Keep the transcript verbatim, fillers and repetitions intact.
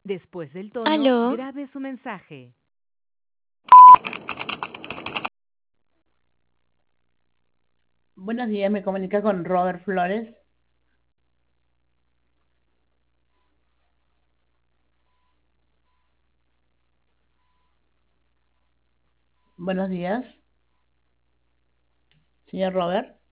Después del tono, Aló, grabe su mensaje. Buenos días, me comunica con Robert Flores. Buenos días, señor Robert.